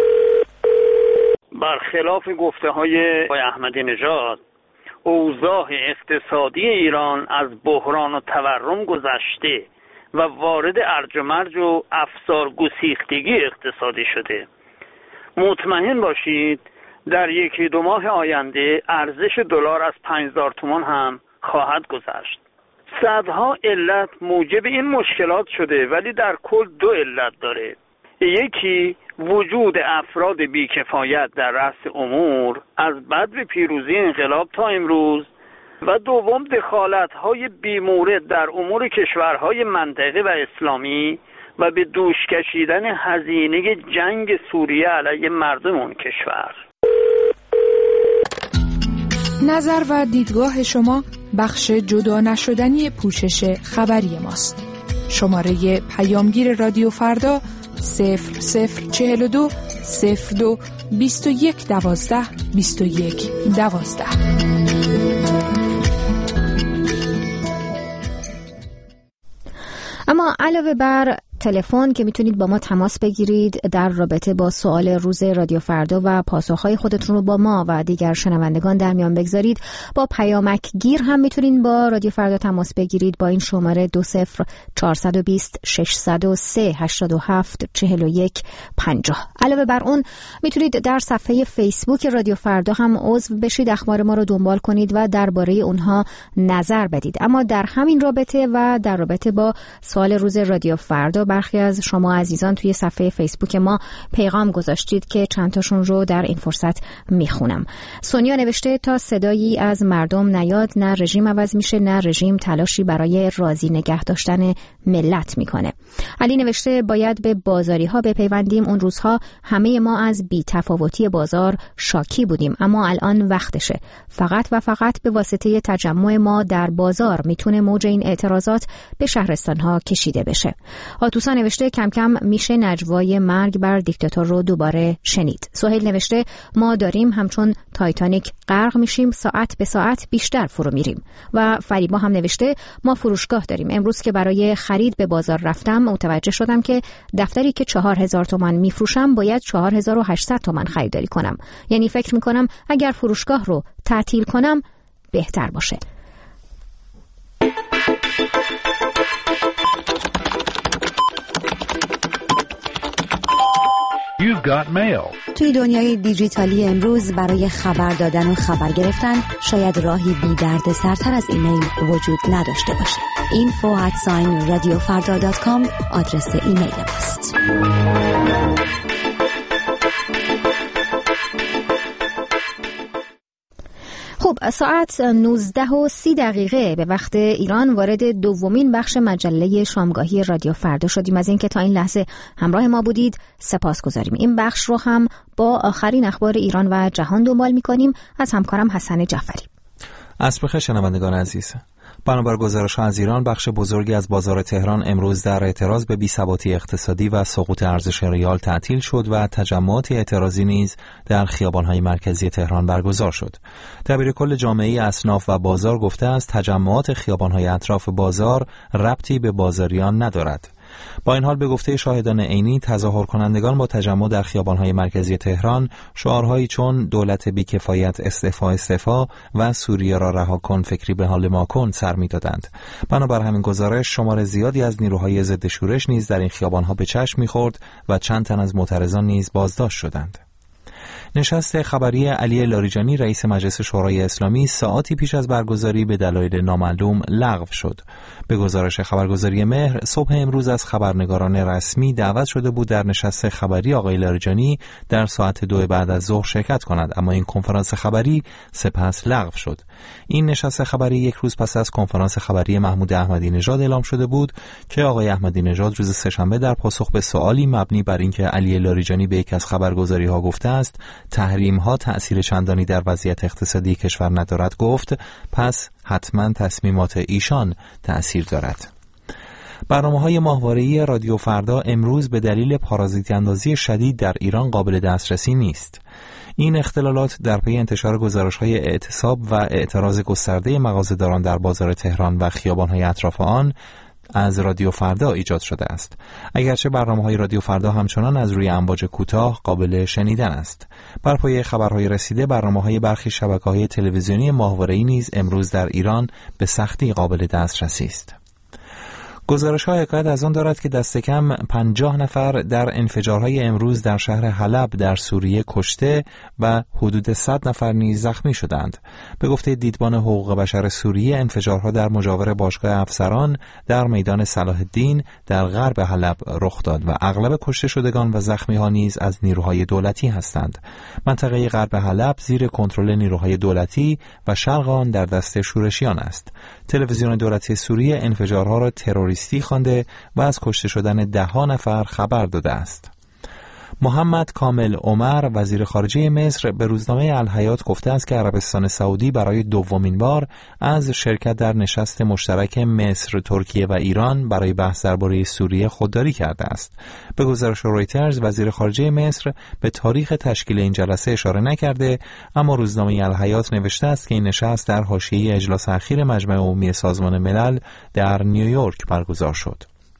برخلاف گفته‌های آقای احمدی نژاد، اوضاع اقتصادی ایران از بحران و تورم گذشته و وارد ارج و مرج و افسار گسیختگی اقتصادی شده. مطمئن باشید در 1-2 ماه آینده ارزش دلار از 5000 تومان هم خواهد گذشت. صدها علت موجب این مشکلات شده، ولی در کل 2 علت داره. یکی وجود افراد بیکفایت در رأس امور از بدو پیروزی انقلاب تا امروز و دوم دخالت‌های بیمورد در امور کشورهای منطقه و اسلامی و به دوش کشیدن هزینه جنگ سوریه علیه مردم اون کشور. نظر و دیدگاه شما بخش جدا نشدنی پوشش خبری ماست. شماره پیامگیر رادیو فردا 0042 02 21 12 21 12. اما علاوه بر تلفن که میتونید با ما تماس بگیرید در رابطه با سوال روز رادیو فردا و پاسخهای خودتون رو با ما و دیگر شنوندگان در میان بگذارید، با پیامک گیر هم میتونید با رادیو فردا تماس بگیرید با این شماره 20420 603 87 41 50. علاوه بر اون میتونید در صفحه فیسبوک رادیو فردا هم عضو بشید، اخبار ما رو دنبال کنید و درباره اونها نظر بدید. اما در همین رابطه و در رابطه با سوال روز رادیو فردا برخی از شما عزیزان توی صفحه فیسبوک ما پیغام گذاشتید که چند تاشون رو در این فرصت میخونم. سونیا نوشته تا صدایی از مردم نیاد نه رژیم عوض میشه نه رژیم تلاشی برای راضی نگه داشتن ملت میکنه. علی نوشته باید به بازاری ها بپیوندیم. اون روزها همه ما از بی‌تفاوتی بازار شاکی بودیم، اما الان وقتشه. فقط و فقط به واسطه تجمع ما در بازار میتونه موج این اعتراضات به شهرستان ها کشیده بشه. آتوسا نوشته کم کم میشه نجوای مرگ بر دیکتاتور رو دوباره شنید. سهیل نوشته ما داریم همچون تایتانیک غرق میشیم، ساعت به ساعت بیشتر فرو میریم. و فریبا هم نوشته ما فروشگاه داریم. امروز که برای خرید به بازار رفتم متوجه شدم که دفتری که 4000 تومان میفروشم باید 4800 تومان خریداری کنم. یعنی فکر میکنم اگر فروشگاه رو تعطیل کنم بهتر باشه. You've got mail. توی دنیای دیجیتالی امروز برای خبر دادن و خبر گرفتن شاید راهی بی درد سرتر از ایمیل وجود نداشته باشه. info@radiofarda.com آدرس ایمیل ماست. خب ساعت 19:30 به وقت ایران وارد دومین بخش مجله شامگاهی رادیو فردا شدیم. از اینکه تا این لحظه همراه ما بودید سپاسگزاریم. این بخش رو هم با آخرین اخبار ایران و جهان دنبال می‌کنیم از همکارم حسن جعفری. عصر بخیر شنوندگان عزیز. بنابر گزارش‌ها از ایران، بخش بزرگی از بازار تهران امروز در اعتراض به بی‌ثباتی اقتصادی و سقوط ارزش ریال تعطیل شد و تجمعات اعتراضی نیز در خیابان‌های مرکزی تهران برگزار شد. دبیرکل جامعه اصناف و بازار گفته است تجمعات خیابان‌های اطراف بازار ربطی به بازاریان ندارد. با این حال به گفته شاهدان عینی، تظاهر کنندگان با تجمع در خیابان‌های مرکزی تهران شعارهایی چون دولت بی‌کفایت استعفا و سوریه را رها کن فکری به حال ما کن سر می‌دادند. بنابر همین گزارش شمار زیادی از نیروهای ضد شورش نیز در این خیابان‌ها به چشم می‌خورد و چند تن از معترضان نیز بازداشت شدند. نشست خبری علی لاریجانی رئیس مجلس شورای اسلامی ساعاتی پیش از برگزاری به دلایل نامعلوم لغو شد. به گزارش خبرگزاری مهر، صبح امروز از خبرنگاران رسمی دعوت شده بود در نشست خبری آقای لاریجانی در ساعت 2 بعد از ظهر شرکت کند، اما این کنفرانس خبری سپس لغو شد. این نشست خبری یک روز پس از کنفرانس خبری محمود احمدی نژاد اعلام شده بود که آقای احمدی نژاد روز سه‌شنبه در پاسخ به سوالی مبنی بر اینکه علی لاریجانی به یک از خبرگزاری‌ها گفته است تحریم‌ها تأثیر چندانی در وضعیت اقتصادی کشور ندارد، گفت پس حتما تصمیمات ایشان تأثیر دارد. برنامه‌های ماهواره‌ای رادیو فردا امروز به دلیل پارازیت اندازی شدید در ایران قابل دسترسی نیست. این اختلالات در پی انتشار گزارش‌های اعتصاب و اعتراض گسترده مغازه‌داران در بازار تهران و خیابان‌های اطراف آن از رادیو فردا ایجاد شده است. اگرچه برنامه‌های رادیو فردا همچنان از روی امواج کوتاه قابل شنیدن است. بر پایه خبرهای رسیده، برنامه‌های برخی شبکه‌های تلویزیونی ماهواره‌ای نیز امروز در ایران به سختی قابل دسترسی است. گزارش‌ها حکایت از آن دارد که دست کم 50 نفر در انفجارهای امروز در شهر حلب در سوریه کشته و حدود 100 نفر نیز زخمی شدند. به گفته دیدبان حقوق بشر سوریه، انفجارها در مجاور باشگاه افسران در میدان صلاح الدین در غرب حلب رخ داد و اغلب کشته شدگان و زخمی‌ها نیز از نیروهای دولتی هستند. منطقه غرب حلب زیر کنترل نیروهای دولتی و شرق آن در دست شورشیان است. تلویزیون دولتی سوریه انفجارها را تروریستی خوانده و از کشته شدن 10 نفر خبر داده است. محمد کامل عمر وزیر خارجه مصر به روزنامه الحیات گفته است که عربستان سعودی برای دومین بار از شرکت در نشست مشترک مصر، ترکیه و ایران برای بحث درباره سوریه خودداری کرده است. به گزارش رویترز، وزیر خارجه مصر به تاریخ تشکیل این جلسه اشاره نکرده، اما روزنامه الحیات نوشته است که این نشست در حاشیه اجلاس اخیر مجمع عمومی سازمان ملل در نیویورک برگزار شد.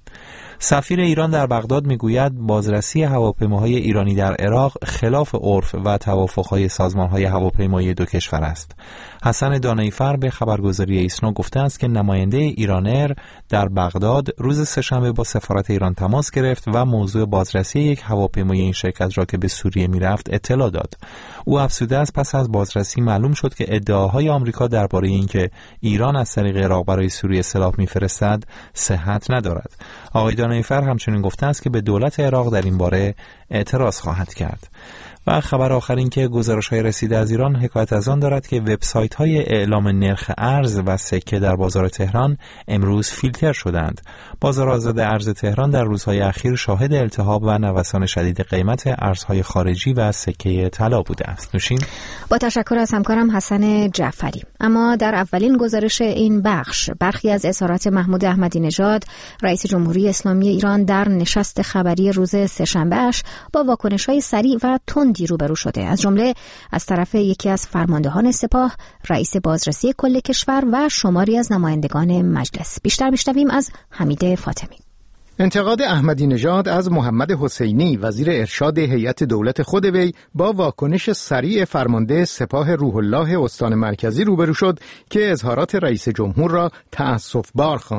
سفیر ایران در بغداد میگوید بازرسی هواپیماهای ایرانی در عراق خلاف عرف و توافقهای سازمانهای هواپیمایی دو کشور است. حسن دانایی‌فر به خبرگزاری ایسنا گفته است که نماینده ایرانر در بغداد روز سه‌شنبه با سفارت ایران تماس گرفت و موضوع بازرسی یک هواپیمای این شرکت را که به سوریه میرفت اطلاع داد. او افزوده است پس از بازرسی معلوم شد که ادعاهای آمریکا درباره اینکه ایران از طریق عراق برای سوریه سلاح میفرستد صحت ندارد. آقای دانایی‌فر همچنین گفته است که به دولت عراق در این باره اعتراض خواهد کرد. و خبر آخر این که گزارش‌های رسیده از ایران حکایت از آن دارد که وبسایت‌های اعلام نرخ ارز و سکه در بازار تهران امروز فیلتر شدند. بازار آزاد ارز تهران در روزهای اخیر شاهد التهاب و نوسان شدید قیمت ارزهای خارجی و سکه طلا بوده است. نوشین. با تشکر از همکارم حسن جعفری. اما در اولین گزارش این بخش، برخی از اظهارات محمود احمدی نژاد رئیس جمهوری اسلامی ایران در نشست خبری روز سه‌شنبه‌اش با واکنش‌های سریع و تندی روبرو شده، از جمله از طرف یکی از فرماندهان سپاه، رئیس بازرسی کل کشور و شماری از نمایندگان مجلس. بیشتر میشنویم از حمید فاطمی. انتقاد احمدی نژاد از محمد حسینی وزیر ارشاد هیئت دولت خود وی با واکنش سریع فرمانده سپاه روح الله استان مرکزی روبرو شد که اظهارات رئیس جمهور را تأسف‌بار خواند.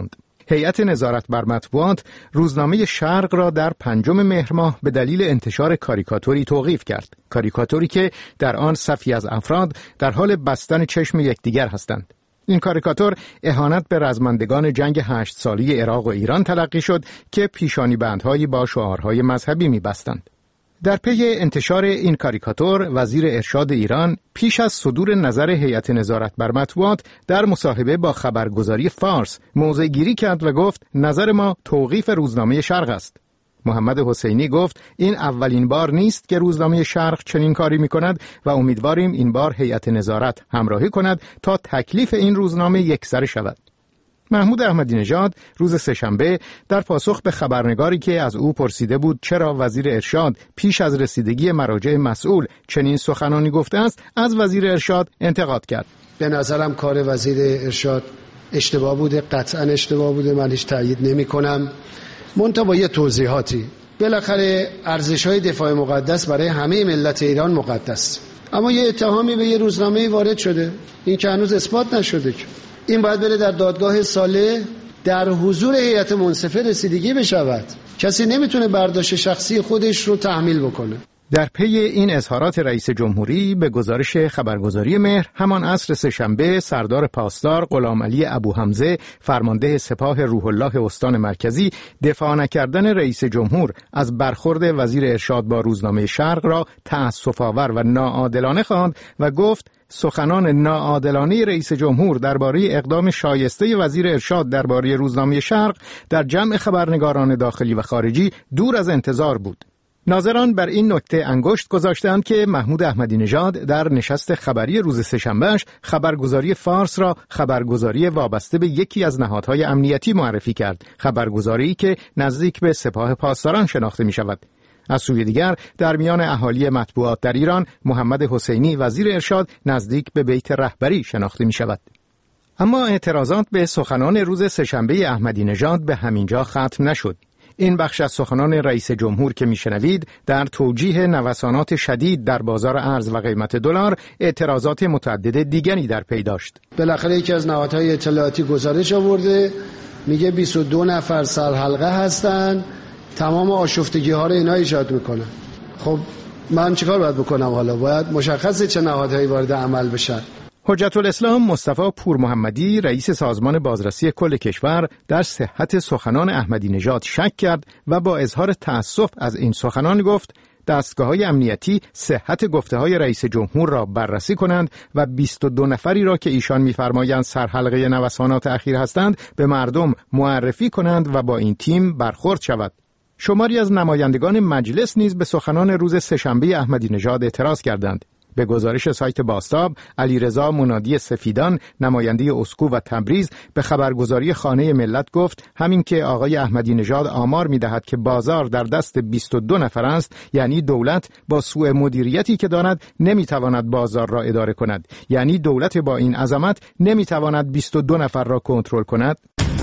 هیئت نظارت بر مطبوعات روزنامه شرق را در 5 مهر ماه به دلیل انتشار کاریکاتوری توقیف کرد. کاریکاتوری که در آن صفی از افراد در حال بستن چشم یکدیگر هستند. این کاریکاتور اهانت به رزمندگان جنگ 8 سالی عراق و ایران تلقی شد که پیشانی بندهایی با شعارهای مذهبی می‌بستند. در پی انتشار این کاریکاتور، وزیر ارشاد ایران پیش از صدور نظر هیئت نظارت بر مطبوعات در مصاحبه با خبرگزاری فارس موضع گیری کرد و گفت نظر ما توقیف روزنامه شرق است. محمد حسینی گفت این اولین بار نیست که روزنامه شرق چنین کاری می‌کند و امیدواریم این بار هیئت نظارت همراهی کند تا تکلیف این روزنامه یکسره شود. محمود احمدی نژاد روز سه‌شنبه در پاسخ به خبرنگاری که از او پرسیده بود چرا وزیر ارشاد پیش از رسیدگی مراجع مسئول چنین سخنانی گفته است، از وزیر ارشاد انتقاد کرد. به نظرم کار وزیر ارشاد اشتباه بوده، قطعا اشتباه بوده، من هیچ تایید نمی‌کنم. منتها با یه توضیحاتی. بالاخره ارزش‌های دفاع مقدس برای همه ملت ایران مقدس. اما یه اتهامی به یه روزنامه وارد شده، این که هنوز اثبات نشده که این باید بره در دادگاه صالح در حضور هیئت منصفه رسیدگی بشود. کسی نمیتونه برداشت شخصی خودش رو تحمیل بکنه. در پی این اظهارات رئیس جمهوری به گزارش خبرگزاری مهر، همان عصر سه‌شنبه سردار پاسدار غلامعلی ابوحمزه فرمانده سپاه روح الله استان مرکزی دفاع نکردن رئیس جمهور از برخورد وزیر ارشاد با روزنامه شرق را تأسف‌آور و ناعادلانه خواند و گفت سخنان ناعادلانه رئیس جمهور درباره اقدام شایسته وزیر ارشاد درباره روزنامه شرق در جمع خبرنگاران داخلی و خارجی دور از انتظار بود. ناظران بر این نکته انگشت گذاشتند که محمود احمدی نژاد در نشست خبری روز سه‌شنبه‌اش خبرگزاری فارس را خبرگزاری وابسته به یکی از نهادهای امنیتی معرفی کرد، خبرگزاری که نزدیک به سپاه پاسداران شناخته می شود. از سوی دیگر در میان اهالی مطبوعات در ایران، محمد حسینی وزیر ارشاد نزدیک به بیت رهبری شناخته می شود. اما اعتراضات به سخنان روز سه‌شنبه احمدی نژاد به همینجا ختم نشد. این بخش از سخنان رئیس جمهور که میشنوید در توجیه نوسانات شدید در بازار ارز و قیمت دلار اعتراضات متعدد دیگری در پی داشت. بالاخره یکی از نهادهای اطلاعاتی گزارش آورده، میگه 22 نفر سرحلقه هستن، تمام آشفتگی ها رو اینا ایجاد میکنن. خب من چیکار باید بکنم؟ حالا باید مشخصه چه نهادهایی وارد عمل بشن. حجت الاسلام مصطفی پور محمدی رئیس سازمان بازرسی کل کشور در صحت سخنان احمدی نژاد شک کرد و با اظهار تأسف از این سخنان گفت دستگاه‌های امنیتی صحت گفته‌های رئیس جمهور را بررسی کنند و 22 نفری را که ایشان می‌فرمایند سرحلقه نوسانات اخیر هستند به مردم معرفی کنند و با این تیم برخورد شود. شماری از نمایندگان مجلس نیز به سخنان روز سه‌شنبه احمدی نژاد اعتراض کردند. به گزارش سایت بازتاب، علیرضا منادی سفیدان نماینده اسکو و تبریز به خبرگزاری خانه ملت گفت همین که آقای احمدی نژاد آمار می‌دهد که بازار در دست 22 نفر است، یعنی دولت با سوء مدیریتی که دارد نمی‌تواند بازار را اداره کند، یعنی دولت با این عظمت نمی‌تواند 22 نفر را کنترل کند.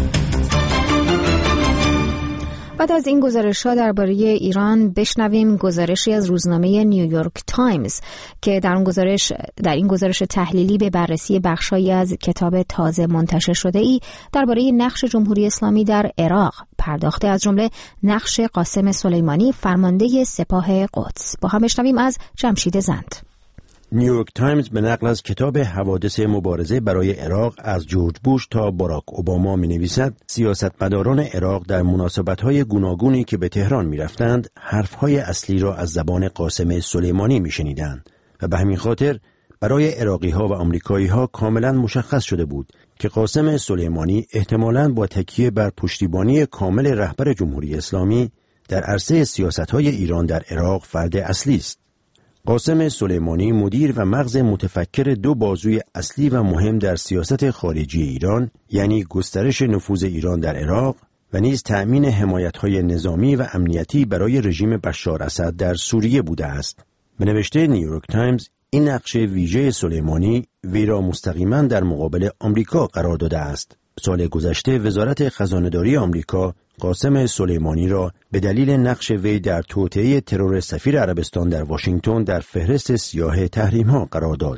بعد از این گزارش‌ها درباره ایران بشنویم گزارشی از روزنامه نیویورک تایمز که در این گزارش تحلیلی به بررسی بخشایی از کتاب تازه منتشر شده ای درباره نقش جمهوری اسلامی در عراق پرداخته، از جمله نقش قاسم سلیمانی فرمانده سپاه قدس. با هم بشنویم از جمشید زند. نیویورک تایمز به نقل از کتاب حوادث مبارزه برای عراق از جورج بوش تا باراک اوباما می نویسد سیاستمداران عراق در مناسبت‌های گوناگونی که به تهران می رفتند حرف‌های اصلی را از زبان قاسم سلیمانی می شنیدند و به همین خاطر برای عراقی‌ها و آمریکایی‌ها کاملا مشخص شده بود که قاسم سلیمانی احتمالاً با تکیه بر پشتیبانی کامل رهبر جمهوری اسلامی در عرصه سیاست‌های ایران در عراق فرد اصلی است. قاسم سلیمانی مدیر و مغز متفکر دو بازوی اصلی و مهم در سیاست خارجی ایران، یعنی گسترش نفوذ ایران در عراق و نیز تأمین حمایت‌های نظامی و امنیتی برای رژیم بشار اسد در سوریه بوده است. به نوشته نیویورک تایمز، این نقش ویژه سلیمانی وی را مستقیما در مقابل آمریکا قرار داده است. سال گذشته وزارت خزانه‌داری آمریکا قاسم سلیمانی را به دلیل نقش وی در توطئه ترور سفیر عربستان در واشنگتن در فهرست سیاه تحریم‌ها قرار داد.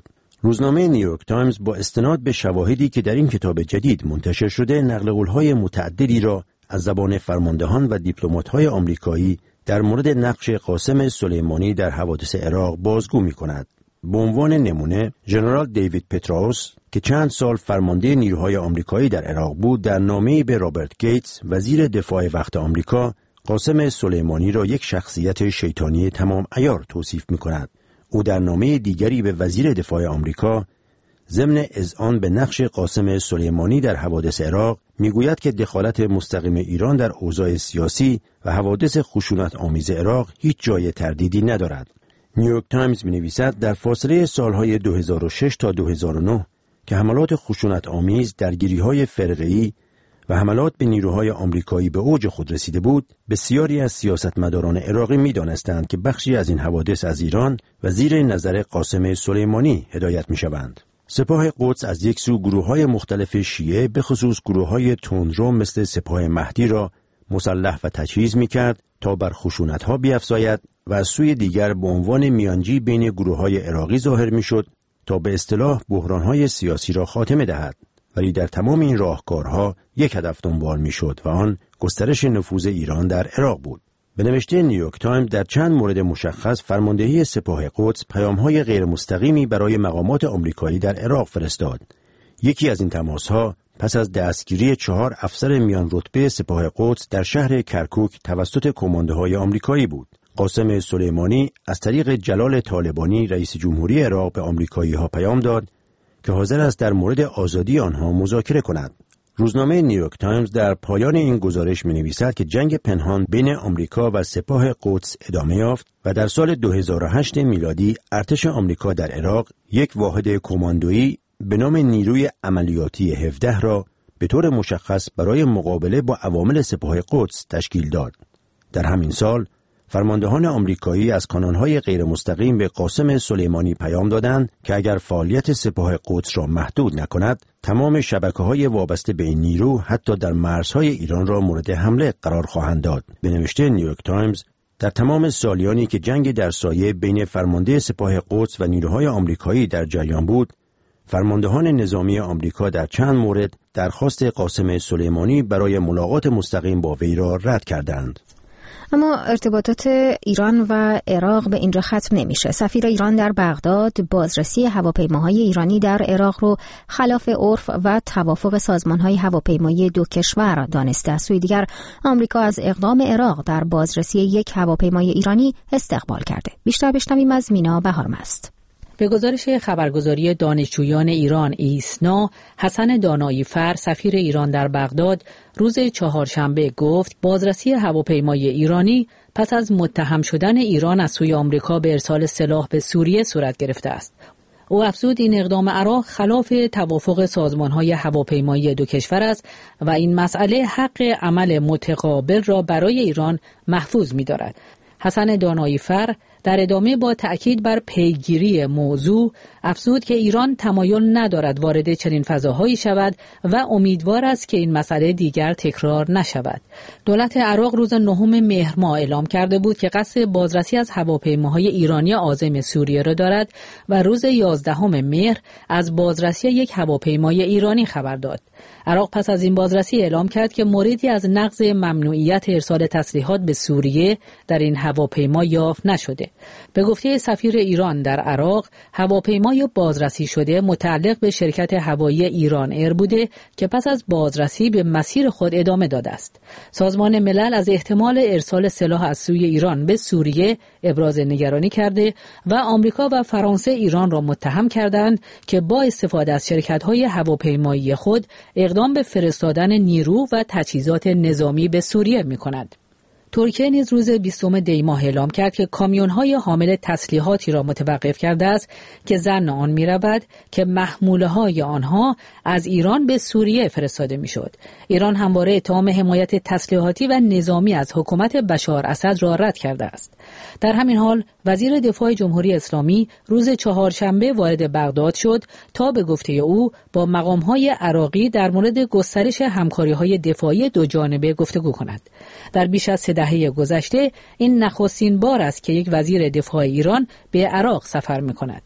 روزنامه نیویورک تایمز با استناد به شواهدی که در این کتاب جدید منتشر شده نقل قول‌های متعددی را از زبان فرماندهان و دیپلمات‌های آمریکایی در مورد نقش قاسم سلیمانی در حوادث عراق بازگو می‌کند. به عنوان نمونه ژنرال دیوید پتراوس که چند سال فرمانده نیروهای آمریکایی در عراق بود در نامه‌ای به رابرت گیتس وزیر دفاع وقت آمریکا قاسم سلیمانی را یک شخصیت شیطانی تمام عیار توصیف می‌کند. او در نامه دیگری به وزیر دفاع آمریکا ضمن اذعان به نقش قاسم سلیمانی در حوادث عراق میگوید که دخالت مستقیم ایران در اوضاع سیاسی و حوادث خشونت آمیز عراق هیچ جای تردیدی ندارد. نیویورک تایمز می‌نویسد در فاصله سالهای 2006 تا 2009 که حملات خشونت آمیز، درگیری‌های فرقه‌ای و حملات به نیروهای آمریکایی به اوج خود رسیده بود، بسیاری از سیاستمداران عراقی می‌دانستند که بخشی از این حوادث از ایران و زیر نظر قاسم سلیمانی هدایت می‌شوند. سپاه قدس از یک سو گروه‌های مختلف شیعه به خصوص گروه‌های تندرو مثل سپاه مهدی را مسلح و تجهیز می‌کرد تا بر خشونت‌ها بیفزاید و از سوی دیگر به عنوان میانجی بین گروه‌های عراقی ظاهر می‌شد تا به اصطلاح بحران‌های سیاسی را خاتمه دهد. ولی در تمام این راهکارها یک هدف دنبال می‌شد و آن گسترش نفوذ ایران در عراق بود. به نوشته نیویورک تایمز در چند مورد مشخص فرماندهی سپاه قدس پیام‌های غیر مستقیمی برای مقامات آمریکایی در عراق فرستاد. یکی از این تماس‌ها پس از دستگیری 4 افسر میان رتبه سپاه قدس در شهر کرکوک توسط کماندوهای آمریکایی بود. قاسم سلیمانی از طریق جلال طالبانی رئیس جمهوری عراق به آمریکایی‌ها پیام داد که حاضر است در مورد آزادی آنها مذاکره کند. روزنامه نیویورک تایمز در پایان این گزارش می‌نویسد که جنگ پنهان بین آمریکا و سپاه قدس ادامه یافت و در سال 2008 میلادی ارتش آمریکا در عراق یک واحد کماندویی به نام نیروی عملیاتی 17 را به طور مشخص برای مقابله با عوامل سپاه قدس تشکیل داد. در همین سال فرماندهان آمریکایی از کانال‌های غیر مستقیم به قاسم سلیمانی پیام دادند که اگر فعالیت سپاه قدس را محدود نکند، تمام شبکه‌های وابسته به این نیرو حتی در مرزهای ایران را مورد حمله قرار خواهند داد. به نوشته نیویورک تایمز در تمام سالیانی که جنگ در سایه بین فرمانده سپاه قدس و نیروهای آمریکایی در جریان بود، فرماندهان نظامی آمریکا در چند مورد درخواست قاسم سلیمانی برای ملاقات مستقیم با وی را رد کردند. اما ارتباطات ایران و عراق به اینجا ختم نمیشه. سفیر ایران در بغداد بازرسی هواپیماهای ایرانی در عراق رو خلاف عرف و توافق سازمانهای هواپیمایی دو کشور دانسته. از سوی دیگر آمریکا از اقدام عراق در بازرسی یک هواپیمای ایرانی استقبال کرده. بیشتر بشنویم از مینا بهارمست. به گزارش خبرگزاری دانشجویان ایران ایسنا، حسن دانایی فر سفیر ایران در بغداد روز چهارشنبه گفت بازرسی هواپیمای ایرانی پس از متهم شدن ایران از سوی آمریکا به ارسال سلاح به سوریه صورت گرفته است. او افزود این اقدام عراق خلاف توافق سازمان‌های هواپیمایی دو کشور است و این مسئله حق عمل متقابل را برای ایران محفوظ می‌دارد. حسن دانایی فر در ادامه با تأکید بر پیگیری موضوع افزود که ایران تمایل ندارد وارد چنین فضاهایی شود و امیدوار است که این مسئله دیگر تکرار نشود. دولت عراق روز 9 مهر ماه اعلام کرده بود که قصد بازرسی از هواپیماهای ایرانی عازم سوریه را دارد و روز 11 مهر از بازرسی یک هواپیمای ایرانی خبر داد. عراق پس از این بازرسی اعلام کرد که موردی از نقض ممنوعیت ارسال تسلیحات به سوریه در این هواپیما یافت نشده. به گفته سفیر ایران در عراق، هواپیمای بازرسی شده متعلق به شرکت هوایی ایران ایر بوده که پس از بازرسی به مسیر خود ادامه داده است. سازمان ملل از احتمال ارسال سلاح از سوی ایران به سوریه ابراز نگرانی کرده و آمریکا و فرانسه ایران را متهم کردند که با استفاده از شرکت‌های هواپیمایی خود اقدام به فرستادن نیرو و تجهیزات نظامی به سوریه می‌کند. ترکیه نیز روز 20 دی ماه اعلام کرد که کامیون‌های حامل تسلیحاتی را متوقف کرده است که ظن آن می‌رود که محموله‌های آنها از ایران به سوریه فرستاده می‌شد. ایران همواره اتهام حمایت تسلیحاتی و نظامی از حکومت بشار اسد را رد کرده است. در همین حال وزیر دفاع جمهوری اسلامی روز چهارشنبه وارد بغداد شد تا به گفته او با مقام‌های عراقی در مورد گسترش همکاری‌های دفاعی دو جانبه گفتگو کند. در بیش از 3 دهه گذشته این نخستین بار است که یک وزیر دفاع ایران به عراق سفر می‌کند.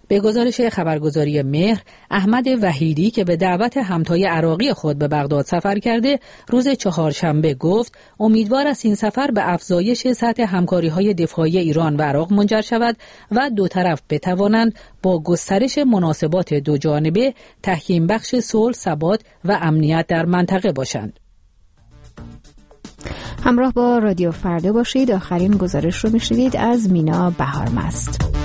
به گزارش خبرگزاری مهر، احمد وحیدی که به دعوت همتای عراقی خود به بغداد سفر کرده، روز چهارشنبه گفت امیدوار است این سفر به افزایش سطح همکاری‌های دفاعی ایران و عراق منجر شود و دو طرف بتوانند با گسترش مناسبات دو جانبه تحکیم بخش صلح، ثبات و امنیت در منطقه باشند. همراه با رادیو فردا باشید. آخرین گزارش رو میشنوید از مینا بهارمست.